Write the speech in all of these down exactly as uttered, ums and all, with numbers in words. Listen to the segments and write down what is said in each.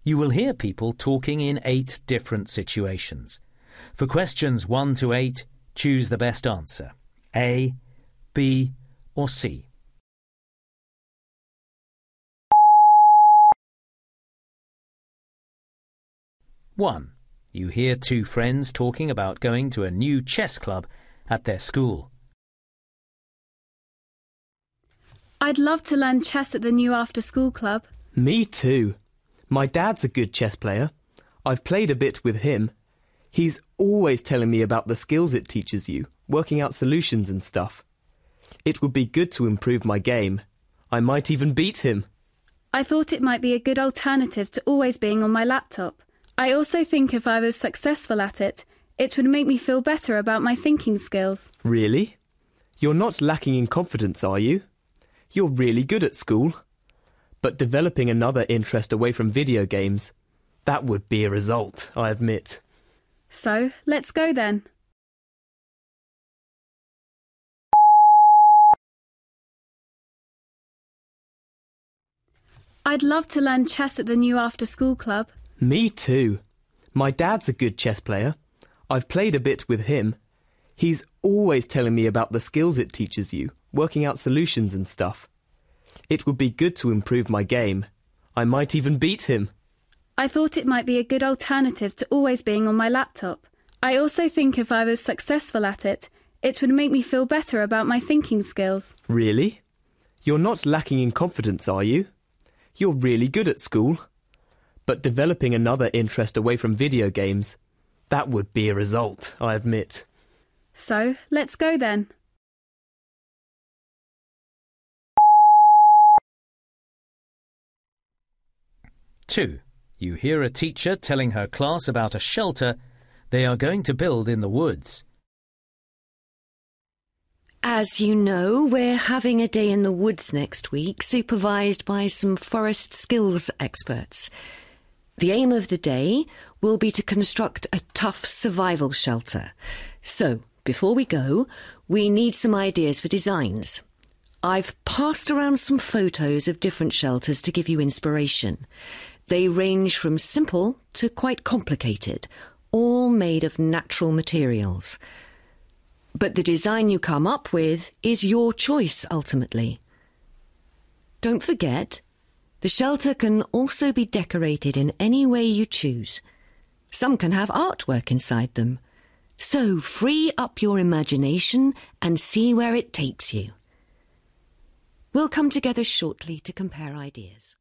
You will hear people talking in eight different situations. For questions one to eight, choose the best answer, A, B, or C. one. You hear two friends talking about going to a new chess club at their school. I'd love to learn chess at the new after-school club. Me too. My dad's a good chess player. I've played a bit with him. He's always telling me about the skills it teaches you, working out solutions and stuff. It would be good to improve my game. I might even beat him. I thought it might be a good alternative to always being on my laptop. I also think if I was successful at it, it would make me feel better about my thinking skills. Really? You're not lacking in confidence, are you? You're really good at school. But developing another interest away from video games, that would be a result, I admit. So, let's go then. I'd love to learn chess at the new after-school club. Me too. My dad's a good chess player. I've played a bit with him. He's always telling me about the skills it teaches you, working out solutions and stuff. It would be good to improve my game. I might even beat him. I thought it might be a good alternative to always being on my laptop. I also think if I was successful at it, it would make me feel better about my thinking skills. Really? You're not lacking in confidence, are you? You're really good at school. But developing another interest away from video games, that would be a result, I admit. So, let's go then. two. You hear a teacher telling her class about a shelter they are going to build in the woods. As you know, we're having a day in the woods next week, supervised by some forest skills experts. The aim of the day will be to construct a tough survival shelter. So, before we go, we need some ideas for designs. I've passed around some photos of different shelters to give you inspiration. They range from simple to quite complicated, all made of natural materials. But the design you come up with is your choice, ultimately. Don't forget, the shelter can also be decorated in any way you choose. Some can have artwork inside them. So free up your imagination and see where it takes you. We'll come together shortly to compare ideas.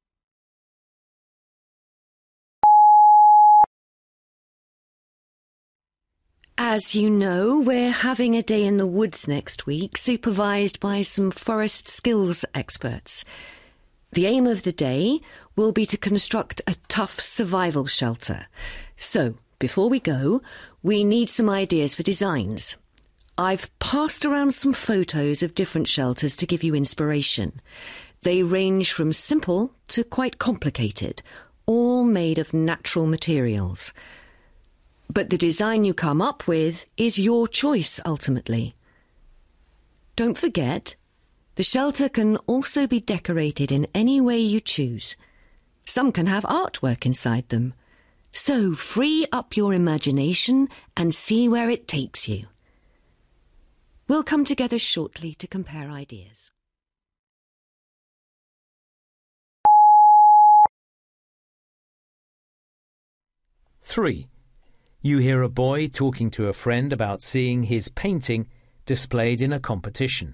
As you know, we're having a day in the woods next week, supervised by some forest skills experts. The aim of the day will be to construct a tough survival shelter. So, before we go, we need some ideas for designs. I've passed around some photos of different shelters to give you inspiration. They range from simple to quite complicated, all made of natural materials. But the design you come up with is your choice, ultimately. Don't forget, the shelter can also be decorated in any way you choose. Some can have artwork inside them. So free up your imagination and see where it takes you. We'll come together shortly to compare ideas. three. You hear a boy talking to a friend about seeing his painting displayed in a competition.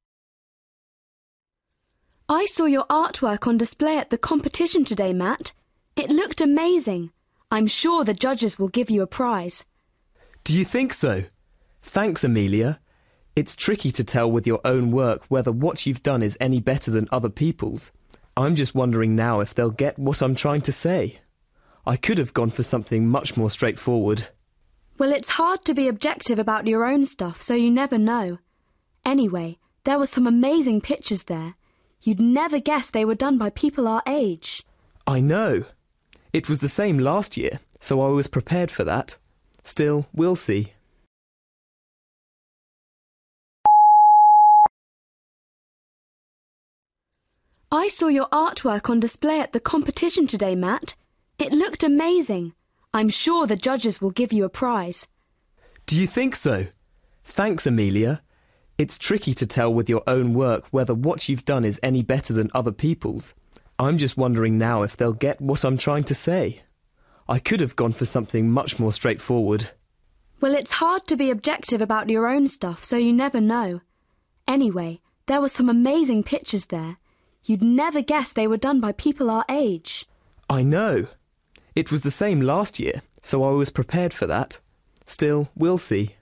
I saw your artwork on display at the competition today, Matt. It looked amazing. I'm sure the judges will give you a prize. Do you think so? Thanks, Amelia. It's tricky to tell with your own work whether what you've done is any better than other people's. I'm just wondering now if they'll get what I'm trying to say. I could have gone for something much more straightforward. Well, it's hard to be objective about your own stuff, so you never know. Anyway, there were some amazing pictures there. You'd never guess they were done by people our age. I know. It was the same last year, so I was prepared for that. Still, we'll see. I saw your artwork on display at the competition today, Matt. It looked amazing. I'm sure the judges will give you a prize. Do you think so? Thanks, Amelia. It's tricky to tell with your own work whether what you've done is any better than other people's. I'm just wondering now if they'll get what I'm trying to say. I could have gone for something much more straightforward. Well, it's hard to be objective about your own stuff, so you never know. Anyway, there were some amazing pictures there. You'd never guess they were done by people our age. I know. It was the same last year, so I was prepared for that. Still, we'll see.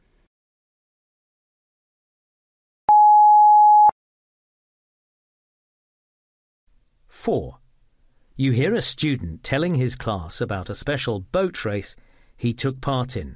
Four. You hear a student telling his class about a special boat race he took part in.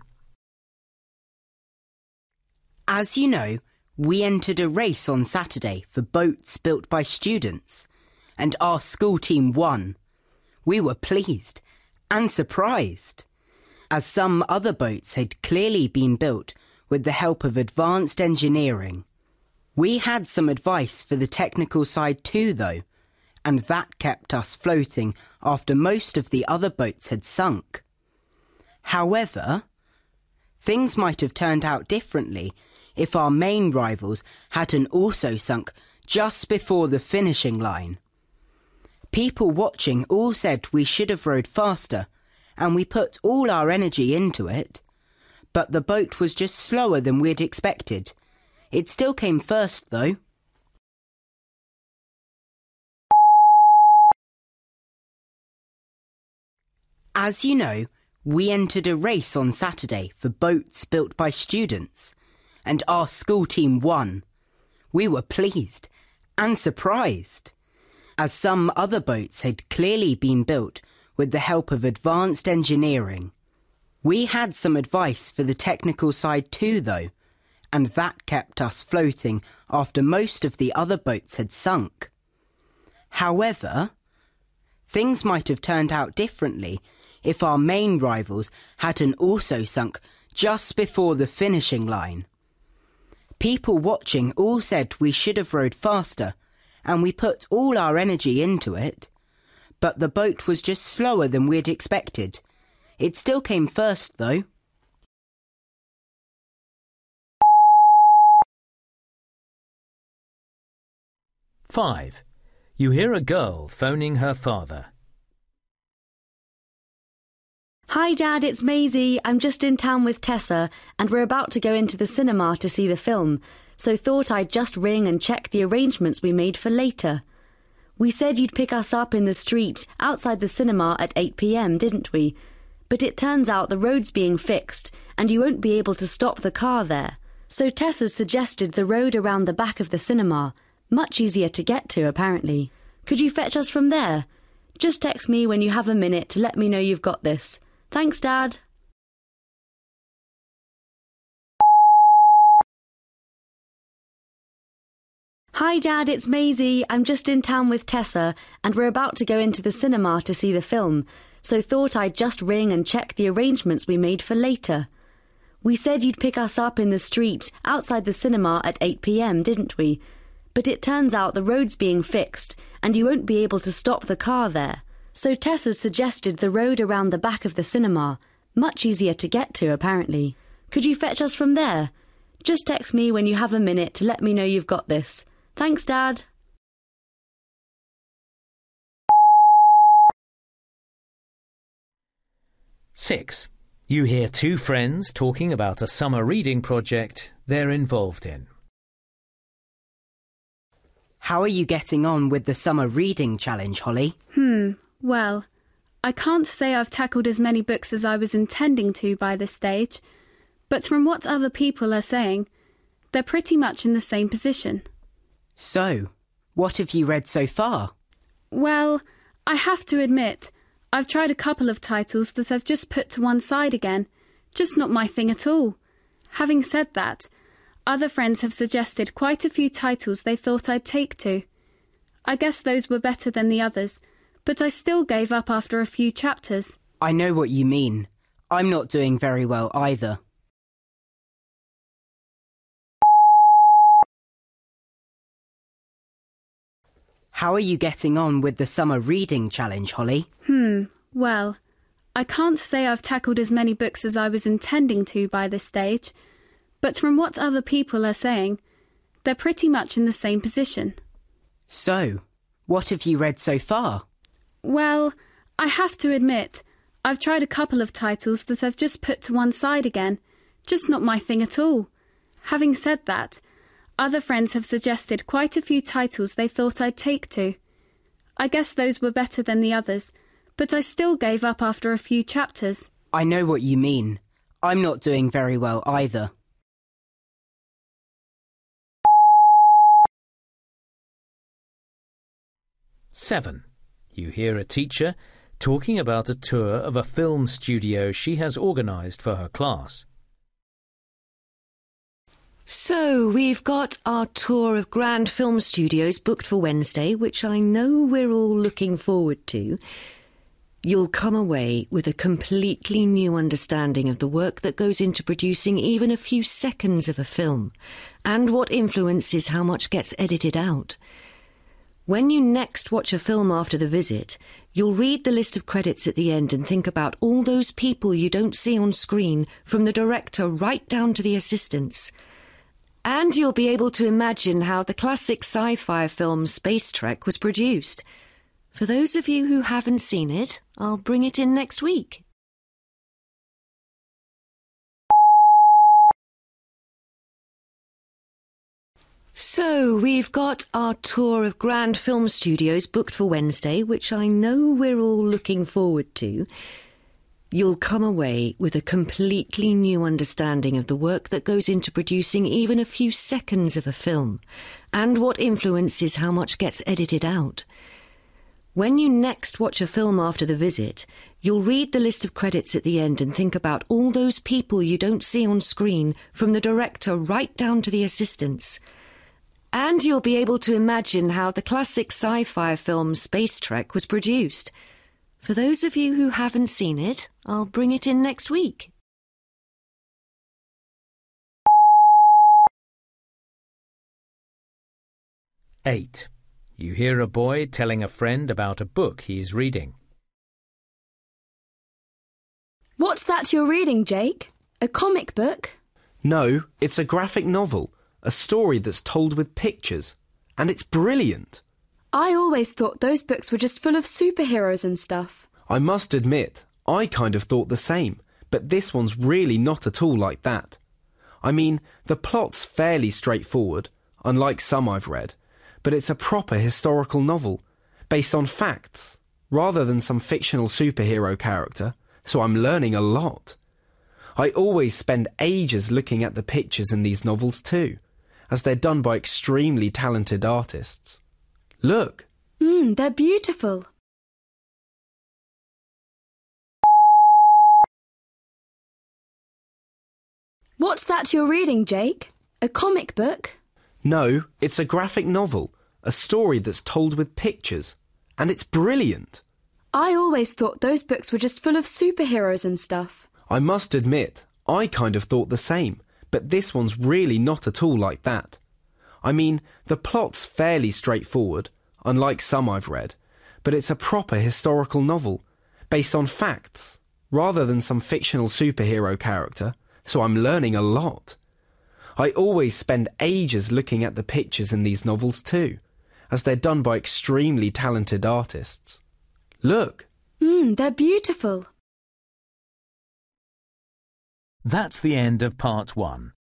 As you know, we entered a race on Saturday for boats built by students, and our school team won. We were pleased and surprised, as some other boats had clearly been built with the help of advanced engineering. We had some advice for the technical side too, though, and that kept us floating after most of the other boats had sunk. However, things might have turned out differently if our main rivals hadn't also sunk just before the finishing line. People watching all said we should have rowed faster, and we put all our energy into it, but the boat was just slower than we'd expected. It still came first, though. As you know, we entered a race on Saturday for boats built by students, and our school team won. We were pleased and surprised, as some other boats had clearly been built with the help of advanced engineering. We had some advice for the technical side too, though, and that kept us floating after most of the other boats had sunk. However, things might have turned out differently if our main rivals hadn't also sunk just before the finishing line. People watching all said we should have rowed faster, and we put all our energy into it, but the boat was just slower than we'd expected. It still came first, though. Five. You hear a girl phoning her father. Hi, Dad, it's Maisie. I'm just in town with Tessa, and we're about to go into the cinema to see the film, so thought I'd just ring and check the arrangements we made for later. We said you'd pick us up in the street outside the cinema at eight p m, didn't we? But it turns out the road's being fixed, and you won't be able to stop the car there. So Tessa's suggested the road around the back of the cinema. Much easier to get to, apparently. Could you fetch us from there? Just text me when you have a minute to let me know you've got this. Thanks, Dad. Hi, Dad, it's Maisie. I'm just in town with Tessa, and we're about to go into the cinema to see the film, so thought I'd just ring and check the arrangements we made for later. We said you'd pick us up in the street outside the cinema at eight p m, didn't we? But it turns out the road's being fixed, and you won't be able to stop the car there. So Tessa's suggested the road around the back of the cinema. Much easier to get to, apparently. Could you fetch us from there? Just text me when you have a minute to let me know you've got this. Thanks, Dad. Six. You hear two friends talking about a summer reading project they're involved in. How are you getting on with the summer reading challenge, Holly? Hmm, well, I can't say I've tackled as many books as I was intending to by this stage, but from what other people are saying, they're pretty much in the same position. So, what have you read so far? Well, I have to admit, I've tried a couple of titles that I've just put to one side again. Just not my thing at all. Having said that, other friends have suggested quite a few titles they thought I'd take to. I guess those were better than the others, but I still gave up after a few chapters. I know what you mean. I'm not doing very well either. How are you getting on with the summer reading challenge, Holly? Hmm, well, I can't say I've tackled as many books as I was intending to by this stage, but from what other people are saying, they're pretty much in the same position. So, what have you read so far? Well, I have to admit, I've tried a couple of titles that I've just put to one side again. Just not my thing at all. Having said that, other friends have suggested quite a few titles they thought I'd take to. I guess those were better than the others, but I still gave up after a few chapters. I know what you mean. I'm not doing very well either. seven. You hear a teacher talking about a tour of a film studio she has organised for her class. So, we've got our tour of Grand Film Studios booked for Wednesday, which I know we're all looking forward to. You'll come away with a completely new understanding of the work that goes into producing even a few seconds of a film, and what influences how much gets edited out. When you next watch a film after the visit, you'll read the list of credits at the end and think about all those people you don't see on screen, from the director right down to the assistants. And you'll be able to imagine how the classic sci-fi film Space Trek was produced. For those of you who haven't seen it, I'll bring it in next week. So, we've got our tour of Grand Film Studios booked for Wednesday, which I know we're all looking forward to. You'll come away with a completely new understanding of the work that goes into producing even a few seconds of a film, and what influences how much gets edited out. When you next watch a film after the visit, you'll read the list of credits at the end and think about all those people you don't see on screen, from the director right down to the assistants. And you'll be able to imagine how the classic sci-fi film Space Trek was produced. For those of you who haven't seen it, I'll bring it in next week. eight. You hear a boy telling a friend about a book he is reading. What's that you're reading, Jake? A comic book? No, it's a graphic novel, a story that's told with pictures, and it's brilliant. I always thought those books were just full of superheroes and stuff. I must admit, I kind of thought the same, but this one's really not at all like that. I mean, the plot's fairly straightforward, unlike some I've read, but it's a proper historical novel, based on facts, rather than some fictional superhero character, so I'm learning a lot. I always spend ages looking at the pictures in these novels too, as they're done by extremely talented artists. Look! Mmm, they're beautiful. What's that you're reading, Jake? A comic book? No, it's a graphic novel, a story that's told with pictures, and it's brilliant. I always thought those books were just full of superheroes and stuff. I must admit, I kind of thought the same, but this one's really not at all like that. I mean, the plot's fairly straightforward, unlike some I've read, but it's a proper historical novel, based on facts, rather than some fictional superhero character, so I'm learning a lot. I always spend ages looking at the pictures in these novels too, as they're done by extremely talented artists. Look! Mmm, they're beautiful. That's the end of part one.